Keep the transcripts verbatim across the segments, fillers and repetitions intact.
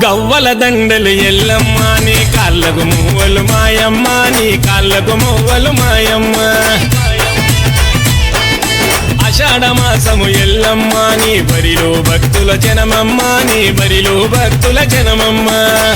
గవ్వల దండలు ఎల్లమ్మ నీ కాళ్ళకు మువ్వలు మాయమ్మ నీ కాళ్ళకు మువ్వలు మాయమ్మ ఆషాఢ మాసము ఎల్లమ్మ నీ బరిలో భక్తుల జనమమ్మ నీ బరిలో భక్తుల జనమమ్మ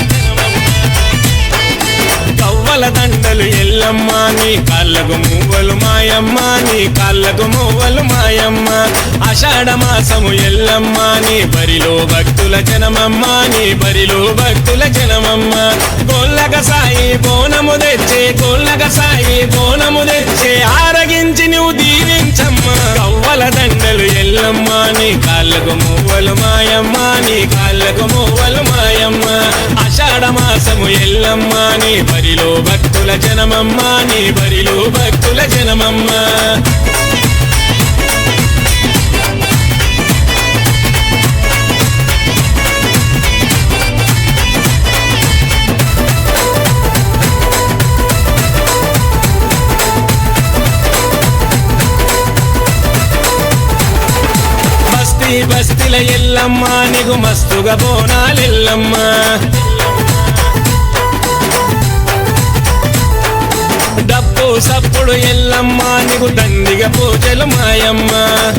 గవ్వల దండలు ఎల్లమ్మ నీ కాళ్ళకు మువ్వలు మాయమ్మ నీ కాళ్ళకు మువ్వలు మాయమ్మ ఆషాఢ మాసము ఎల్లమ్మ నీ బరిలో భక్తుల జనమమ్మ నీ బరిలో భక్తుల జనమమ్మ గోళ్ళక సాయి బోనము తెచ్చే గోళ్ళక సాయి బోనము తెచ్చే ఆరగించి నువ్వు దీవించమ్మ గవ్వల దండలు ఎల్లమ్మ నీ కాళ్ళకు మువ్వలు మాయమ్మ నీ కాళ్ళకు మువ్వలు మాయమ్మ ఆషాఢ మాసము ఎల్లమ్మ నీ బరిలో భక్తుల జనమమ్మ నీ బరిలో భక్తుల జనమమ్మ బస్తీ బస్తీల ఎల్లమ్మ నీకు మస్తుగా బోనాలెల్లమ్మ డప్పు సప్పుడు ఎల్లమ్మ నీకు దండిగా పూజలు మాయమ్మ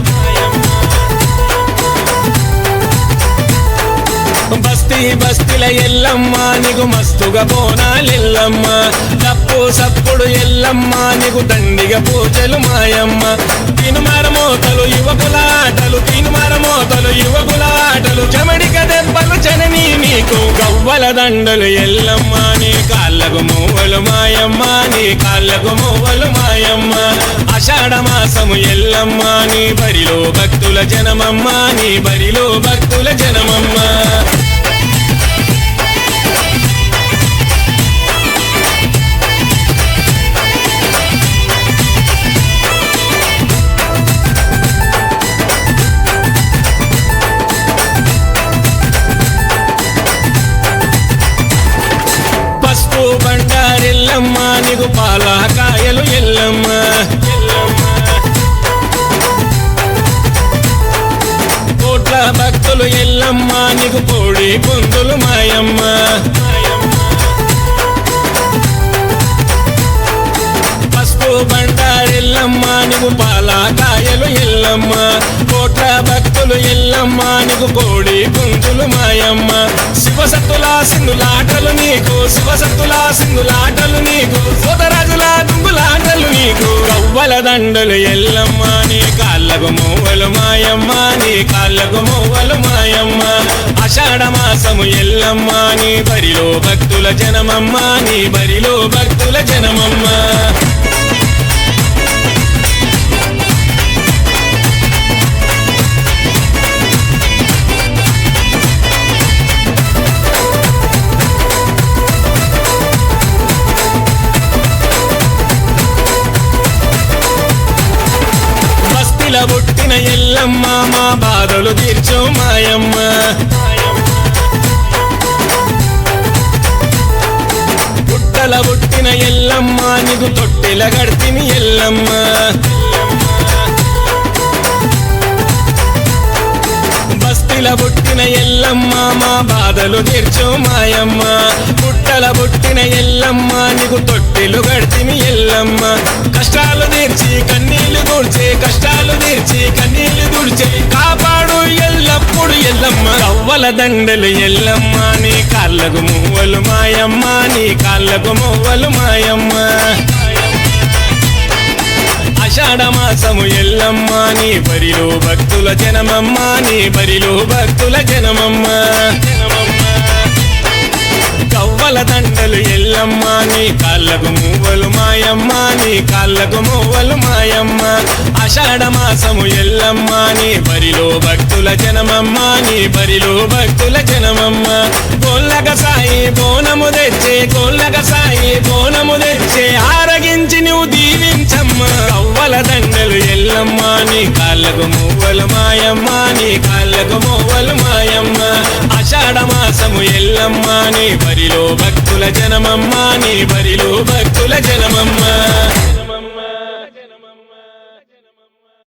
బస్తీ బస్తీల ఎల్లమ్మ నీకు మస్తుగా బోనాలెల్లమ్మ డప్పు సప్పుడు ఎల్లమ్మ నీకు దండిగా పూజలు మాయమ్మ తినుమార మోతలు యువకుల ఆటలు తినుమార మోతలు యువకుల ఆటలు చెమడిక దెబ్బలు జనని నీకు గవ్వల దండలు ఎల్లమ్మ నీ కాళ్ళకు మువ్వలు మాయమ్మ నీ కాళ్ళకు మువ్వలు మాయమ్మ ఆషాఢ మాసము ఎల్లమ్మ నీ బరిలో భక్తుల జనమమ్మ నీ బరిలో భక్తుల జనమమ్మ పసుపు బండారెల్లమ్మ నీకు పాల కాయలు ఎల్లమ్మ కోట్ల భక్తులు ఎల్లమ్మ నీకు కోడి పుంజులు మాయమ్మ పసుపు బండారెల్లమ్మ నీకు పాల కాయలు ఎల్లమ్మ కోట్ల భక్తులు ఎల్లమ్మ నీకు కోడి పుంజులు మాయమ్మ శివసత్తుల సింధులాటలు నీకు శివసత్తుల సింధులాటలు నీకు సోదరాజుల దుంగులాటలు నీకు గవ్వల దండలు ఎల్లమ్మ నీ కాళ్ళకు మువ్వలు మాయమ్మ నీ కాళ్ళకు మువ్వలు మాయమ్మ ఆషాఢ మాసము ఎల్లమ్మ నీ బరిలో భక్తుల జనమమ్మ నీ బరిలో భక్తుల జనమమ్మ పుట్టిన ఎల్లమ్మ మా బాధలు తీర్చు మాయమ్మ పుట్టల పుట్టిన ఎల్లమ్మ నీకు తొట్టెల గడితిని ఎల్లమ్మ బస్తీల పుట్టిన ఎల్లమ్మ మా బాధలు తీర్చు మాయమ్మ పుట్టల పుట్టిన ఎల్లమ్మ నీకు తొట్టెలు గడితిని ఎల్లమ్మ కష్టాలు తీర్చి కన్నీళ్లు దూడ్చే కష్టాలు తీర్చి కన్నీళ్లు దూడ్చే కాపాడు ఎల్లప్పుడు ఎల్లమ్మ గవ్వల దండలు ఎల్లమ్మ నీ కాళ్ళకు మువ్వలు మాయమ్మ నీ కాళ్ళకు మువ్వలు మాయమ్మ ఆషాఢ మాసము ఎల్లమ్మ నీ బరిలో భక్తుల జనమమ్మ నీ బరిలో భక్తుల జనమమ్మ గవ్వల దండలు ఎల్లమ్మ నీ కాళ్ళకు మువ్వలు మాయమ్మ నీ కాళ్ళకు మువ్వలు మాయమ్మ ఆషాఢ మాసము ఎల్లమ్మ నీ బరిలో భక్తుల జనమమ్మ నీ బరిలో భక్తుల జనమమ్మ గోళ్ళక సాయి బోనము తెచ్చే గోళ్ళక సాయి బోనము తెచ్చే ఆరగించి నువ్వు దీవించమ్మ గవ్వల దండలు ఎల్లమ్మ నీ కాళ్ళకు మువ్వలు మాయమ్మ నీ కాళ్ళకు మువ్వలు మాయమ్మ ఆషాఢ మాసము ఎల్లమ్మ నీ బరిలో భక్తుల జనమమ్మ నీ బరిలో భక్తుల జనమమ్మ